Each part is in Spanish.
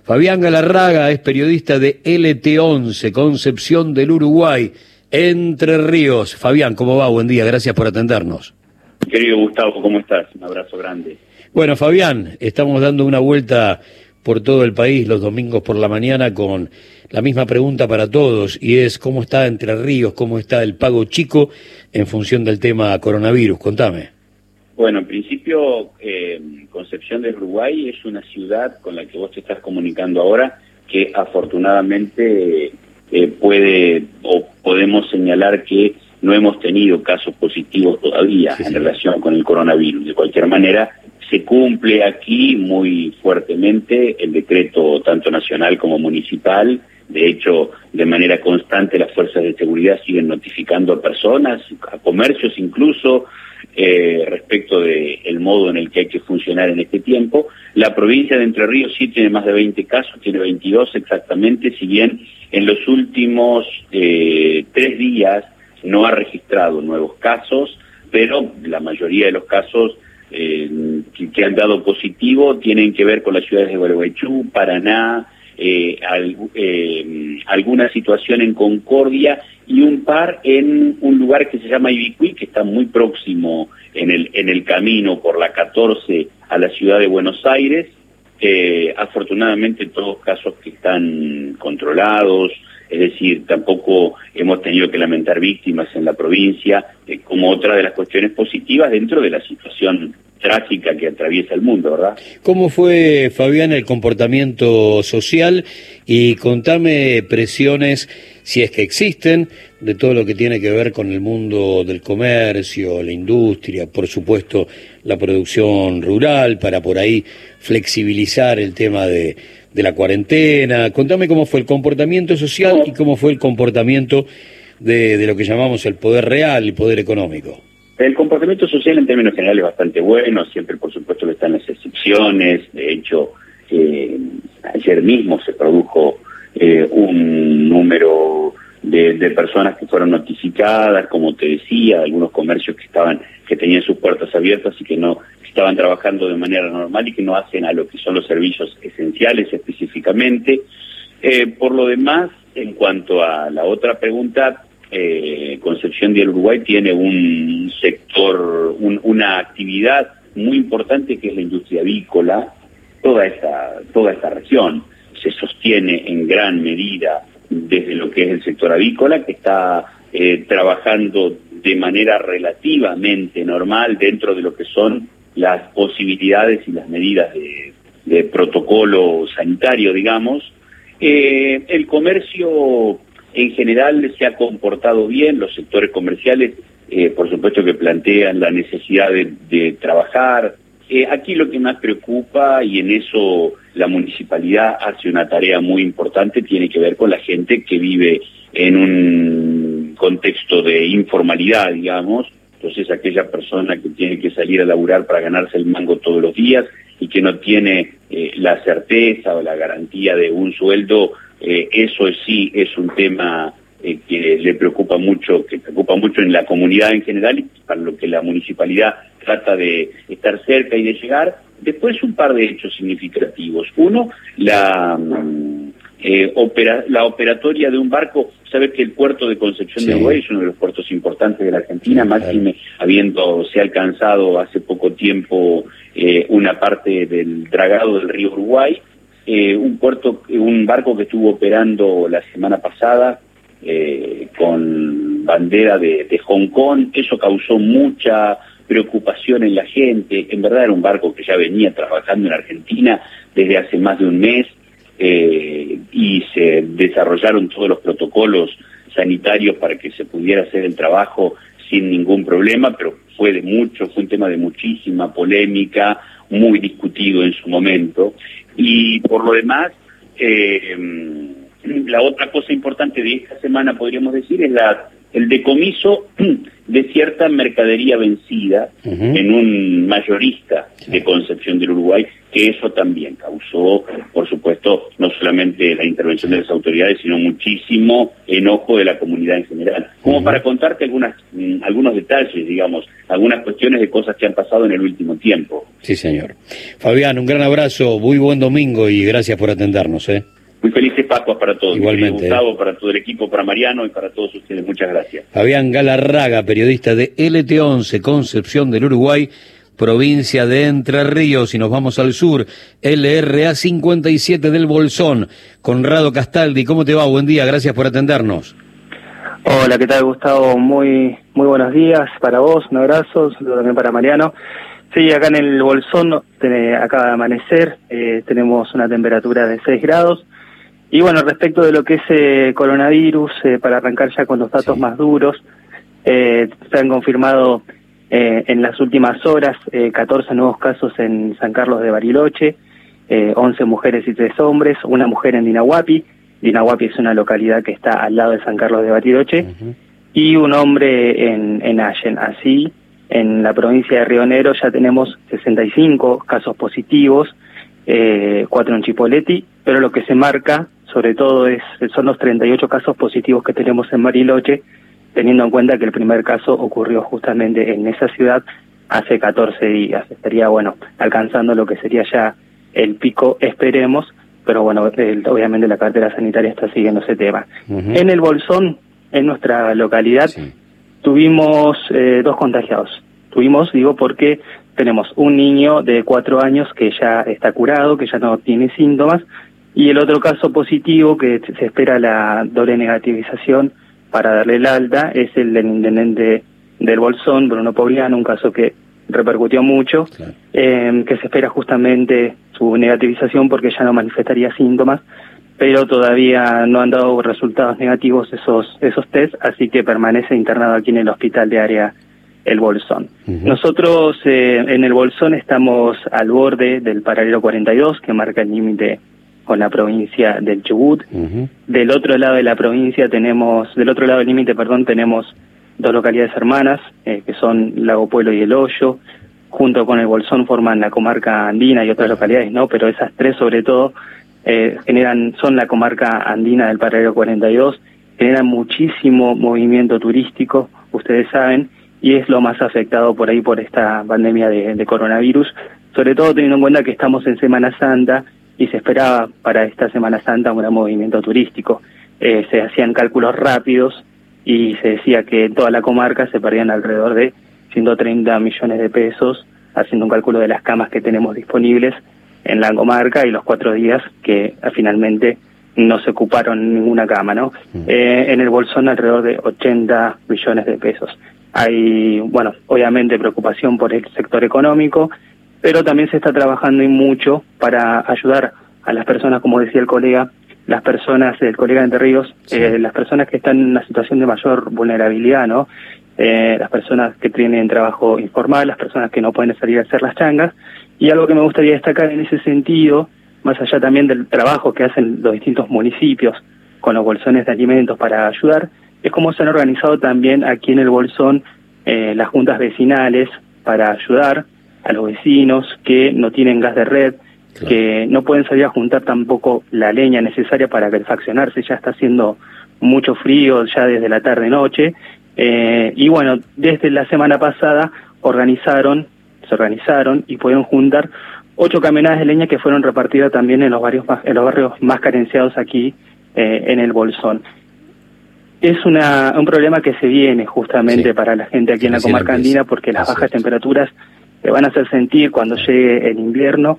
Fabián Galarraga es periodista de LT11, Concepción del Uruguay, Entre Ríos. Fabián, ¿cómo va? Buen día, gracias por atendernos. Querido Gustavo, ¿cómo estás? Un abrazo grande. Bueno, Fabián, estamos dando una vuelta por todo el país los domingos por la mañana con la misma pregunta para todos, y es ¿cómo está Entre Ríos, cómo está el Pago Chico en función del tema coronavirus? Contame. Bueno, en principio, Concepción del Uruguay es una ciudad con la que vos te estás comunicando ahora, que afortunadamente podemos señalar que no hemos tenido casos positivos todavía en relación con el coronavirus. De cualquier manera, se cumple aquí muy fuertemente el decreto tanto nacional como municipal. De hecho, de manera constante las fuerzas de seguridad siguen notificando a personas, a comercios incluso, respecto del modo en el que hay que funcionar en este tiempo. La provincia de Entre Ríos sí tiene más de 20 casos, tiene 22 exactamente, si bien en los últimos 3 días no ha registrado nuevos casos, pero la mayoría de los casos que han dado positivo tienen que ver con las ciudades de Gualeguaychú, Paraná, alguna situación en Concordia y un par en un lugar que se llama Ibicuí, que está muy próximo en el camino por la 14 a la ciudad de Buenos Aires. Afortunadamente todos casos que están controlados, es decir, tampoco hemos tenido que lamentar víctimas en la provincia, como otra de las cuestiones positivas dentro de la situación trágica que atraviesa el mundo, ¿verdad? ¿Cómo fue, Fabián, el comportamiento social? Y contame presiones, si es que existen, de todo lo que tiene que ver con el mundo del comercio, la industria, por supuesto la producción rural, para por ahí flexibilizar el tema de la cuarentena. Contame cómo fue el comportamiento social y cómo fue el comportamiento de lo que llamamos el poder real, el poder económico. El comportamiento social en términos generales es bastante bueno, siempre por supuesto que están las excepciones. De hecho, ayer mismo se produjo un número de personas que fueron notificadas, como te decía, algunos comercios que tenían sus puertas abiertas y que no estaban trabajando de manera normal y que no hacen a lo que son los servicios esenciales específicamente. Por lo demás, en cuanto a la otra pregunta, Concepción del Uruguay tiene un sector, una actividad muy importante que es la industria avícola. Toda esta región se sostiene en gran medida desde lo que es el sector avícola, que está trabajando de manera relativamente normal dentro de lo que son las posibilidades y las medidas de protocolo sanitario, digamos. El comercio en general se ha comportado bien, los sectores comerciales, por supuesto que plantean la necesidad de trabajar. Aquí lo que más preocupa, y en eso la municipalidad hace una tarea muy importante, tiene que ver con la gente que vive en un contexto de informalidad, digamos. Entonces aquella persona que tiene que salir a laburar para ganarse el mango todos los días y que no tiene la certeza o la garantía de un sueldo, eso sí es un tema que le preocupa mucho, en la comunidad en general, y para lo que la municipalidad trata de estar cerca y de llegar. Después un par de hechos significativos. Uno, la operatoria de un barco. Sabes que el puerto de Concepción del Uruguay es uno de los puertos importantes de la Argentina, máxime habiéndose alcanzado hace poco tiempo una parte del dragado del río Uruguay. Un barco que estuvo operando la semana pasada con bandera de Hong Kong. Eso causó mucha preocupación en la gente. En verdad era un barco que ya venía trabajando en Argentina desde hace más de un mes, y se desarrollaron todos los protocolos sanitarios para que se pudiera hacer el trabajo sin ningún problema, pero fue un tema de muchísima polémica, muy discutido en su momento. Y por lo demás, la otra cosa importante de esta semana, podríamos decir, es el decomiso de cierta mercadería vencida en un mayorista de Concepción del Uruguay, que eso también causó, por supuesto, no solamente solamente la intervención de las autoridades, sino muchísimo enojo de la comunidad en general. Como para contarte algunos detalles, digamos, algunas cuestiones de cosas que han pasado en el último tiempo. Sí, señor. Fabián, un gran abrazo, muy buen domingo y gracias por atendernos. Muy felices Pascuas para todos. Igualmente. Gustavo, para todo el equipo, para Mariano y para todos ustedes. Muchas gracias. Fabián Galarraga, periodista de LT11, Concepción del Uruguay, provincia de Entre Ríos, y nos vamos al sur, LRA 57 del Bolsón. Conrado Castaldi, ¿cómo te va? Buen día, gracias por atendernos. Hola, ¿qué tal, Gustavo? Muy buenos días para vos, un abrazo, saludo también para Mariano. Sí, acá en el Bolsón acaba de amanecer, tenemos una temperatura de 6 grados. Y bueno, respecto de lo que es coronavirus, para arrancar ya con los datos más duros, se han confirmado en las últimas horas 14 nuevos casos en San Carlos de Bariloche, 11 mujeres y 3 hombres, una mujer en Dinahuapi. Dinahuapi es una localidad que está al lado de San Carlos de Bariloche, y un hombre en Allen. Así, en la provincia de Río Negro ya tenemos 65 casos positivos, 4 en Chipoleti, pero lo que se marca sobre todo son los 38 casos positivos que tenemos en Bariloche, teniendo en cuenta que el primer caso ocurrió justamente en esa ciudad hace 14 días. Estaría, bueno, alcanzando lo que sería ya el pico, esperemos, pero bueno, obviamente la cartera sanitaria está siguiendo ese tema. En el Bolsón, en nuestra localidad, tuvimos 2 contagiados. Digo, porque tenemos un niño de 4 años que ya está curado, que ya no tiene síntomas, y el otro caso positivo, que se espera la doble negativización para darle el alta, es el del intendente del Bolsón, Bruno Pogliano, un caso que repercutió mucho, que se espera justamente su negativización porque ya no manifestaría síntomas, pero todavía no han dado resultados negativos esos test, así que permanece internado aquí en el hospital de área El Bolsón. Nosotros en el Bolsón estamos al borde del paralelo 42, que marca el límite con la provincia del Chubut. Del otro lado de la provincia del otro lado del límite, tenemos 2 localidades hermanas, que son Lago Pueblo y El Hoyo. Junto con el Bolsón forman la comarca andina y otras localidades, ¿no? Pero esas 3 sobre todo son la comarca andina del paralelo 42, generan muchísimo movimiento turístico, ustedes saben, y es lo más afectado por ahí por esta pandemia de coronavirus, sobre todo teniendo en cuenta que estamos en Semana Santa y se esperaba para esta Semana Santa un gran movimiento turístico. Se hacían cálculos rápidos y se decía que en toda la comarca se perdían alrededor de 130 millones de pesos, haciendo un cálculo de las camas que tenemos disponibles en la comarca y los 4 días que finalmente no se ocuparon ninguna cama, ¿no? En el Bolsón alrededor de 80 millones de pesos. Hay, bueno, obviamente preocupación por el sector económico, pero también se está trabajando y mucho para ayudar a las personas, como decía el colega de Entre Ríos, las personas que están en una situación de mayor vulnerabilidad, ¿no? Las personas que tienen trabajo informal, las personas que no pueden salir a hacer las changas. Y algo que me gustaría destacar en ese sentido, más allá también del trabajo que hacen los distintos municipios con los bolsones de alimentos para ayudar, es cómo se han organizado también aquí en el Bolsón las juntas vecinales para ayudar a los vecinos que no tienen gas de red, que no pueden salir a juntar tampoco la leña necesaria para calefaccionarse. Ya está haciendo mucho frío ya desde la tarde-noche, y bueno, desde la semana pasada se organizaron y pudieron juntar 8 camionadas de leña que fueron repartidas también en los barrios más carenciados aquí en el Bolsón. Es un problema que se viene justamente para la gente aquí en la comarca andina, porque las bajas temperaturas se van a hacer sentir cuando llegue el invierno,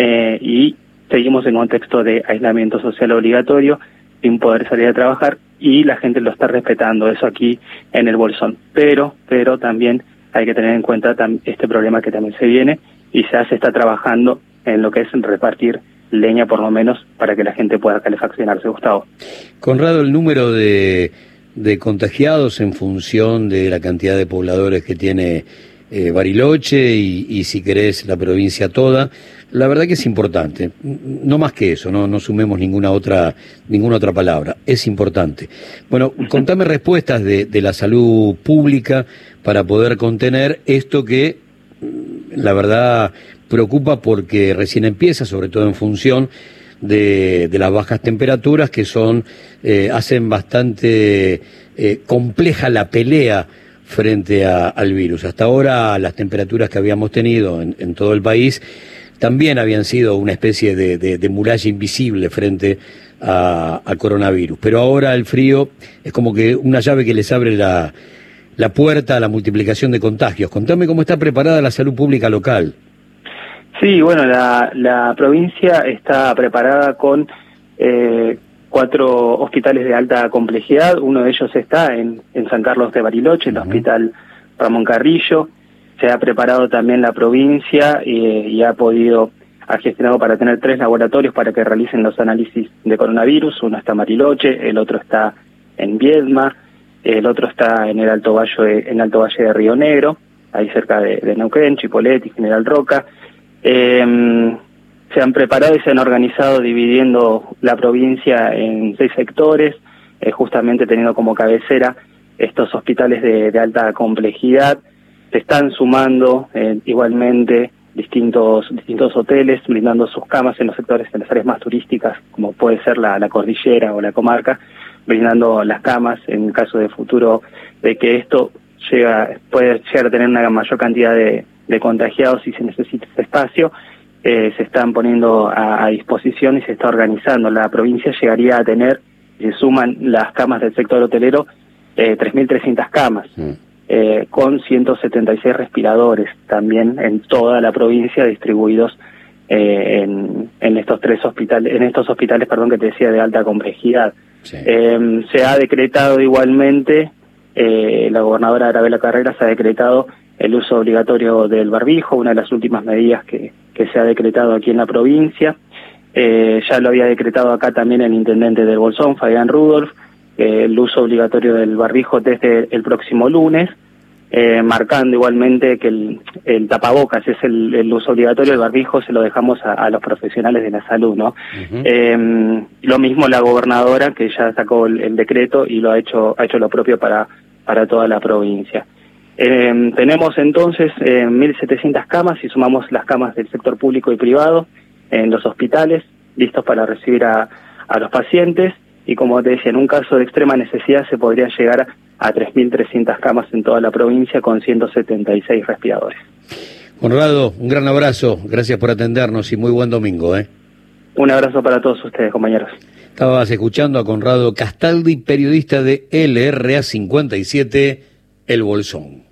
y seguimos en contexto de aislamiento social obligatorio, sin poder salir a trabajar, y la gente lo está respetando, eso aquí en el Bolsón. Pero también hay que tener en cuenta este problema que también se viene, y ya se está trabajando en lo que es repartir leña, por lo menos, para que la gente pueda calefaccionarse. Gustavo. Conrado, el número de contagiados en función de la cantidad de pobladores que tiene Bariloche y si querés la provincia toda, la verdad que es importante, no más que eso, no sumemos ninguna otra palabra, es importante. Bueno, contame respuestas de la salud pública para poder contener esto que la verdad preocupa, porque recién empieza, sobre todo en función de las bajas temperaturas que hacen bastante compleja la pelea frente al virus. Hasta ahora las temperaturas que habíamos tenido en todo el país también habían sido una especie de muralla invisible frente al coronavirus, pero ahora el frío es como que una llave que les abre la puerta a la multiplicación de contagios. Contame cómo está preparada la salud pública local. Sí, bueno, la provincia está preparada con 4 hospitales de alta complejidad. Uno de ellos está en San Carlos de Bariloche, el Hospital Ramón Carrillo. Se ha preparado también la provincia y ha gestionado para tener 3 laboratorios para que realicen los análisis de coronavirus. Uno está en Bariloche, el otro está en Viedma, el otro está en el Alto Valle de Río Negro, ahí cerca de Neuquén, Chipoleti, General Roca. Se han preparado y se han organizado dividiendo la provincia en 6 sectores, justamente teniendo como cabecera estos hospitales de alta complejidad. Se están sumando igualmente distintos hoteles, brindando sus camas en los sectores, en las áreas más turísticas, como puede ser la cordillera o la comarca, brindando las camas en caso de futuro de que esto puede llegar a tener una mayor cantidad de contagiados y se necesita ese espacio. Se están poniendo a disposición y se está organizando. La provincia llegaría a tener, si se suman las camas del sector hotelero, 3.300 camas, con 176 respiradores también en toda la provincia distribuidos en estos hospitales, que te decía, de alta complejidad. Sí. Se ha decretado igualmente, la gobernadora Arabela Carreras ha decretado el uso obligatorio del barbijo, una de las últimas medidas que se ha decretado aquí en la provincia. Ya lo había decretado acá también el intendente del Bolsón, Fabián Rudolf, el uso obligatorio del barbijo desde el próximo lunes, marcando igualmente que el tapabocas es el uso obligatorio, el barbijo se lo dejamos a los profesionales de la salud, ¿no? Lo mismo la gobernadora, que ya sacó el decreto y lo ha hecho lo propio para toda la provincia. Tenemos entonces 1.700 camas, y sumamos las camas del sector público y privado en los hospitales, listos para recibir a los pacientes, y como te decía, en un caso de extrema necesidad se podría llegar a 3.300 camas en toda la provincia con 176 respiradores. Conrado, un gran abrazo, gracias por atendernos y muy buen domingo. Un abrazo para todos ustedes, compañeros. Estabas escuchando a Conrado Castaldi, periodista de LRA 57, El Bolsón.